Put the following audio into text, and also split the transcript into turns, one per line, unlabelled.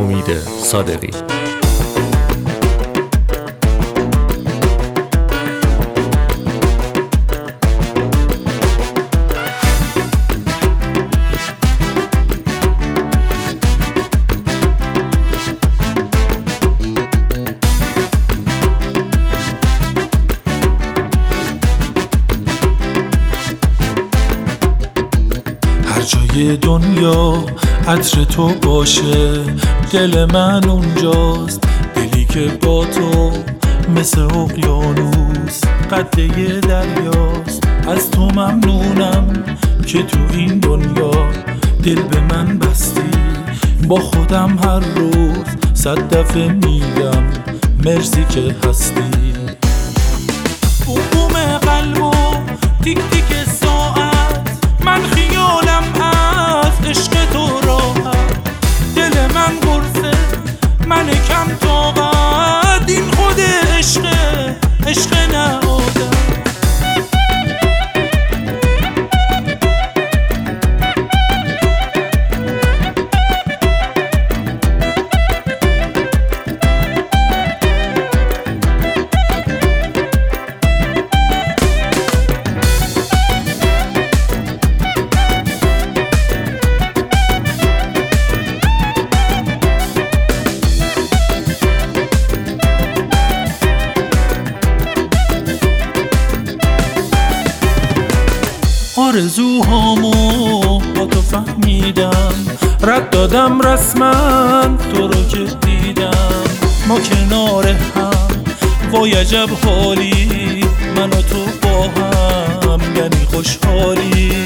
امید صادقی.
جای دنیا عطر تو باشه، دل من اونجاست، دلی که با تو مثل اقیانوس قده دریاست. از تو ممنونم که تو این دنیا دل به من بستی، با خودم هر روز 100 دفعه میگم مرسی که هستی. بوم قلب و تیک تیک ساعت، من خیالم از عشق تو راحت، دل من گرسه من کم طاقت، این خود عشقه، عشق نه عادت. آرزوهامو با تو فهمیدم، رد دادم رسما تو رو که دیدم. ما کنار هم وای عجب حالی، من و تو با هم یعنی خوشحالی.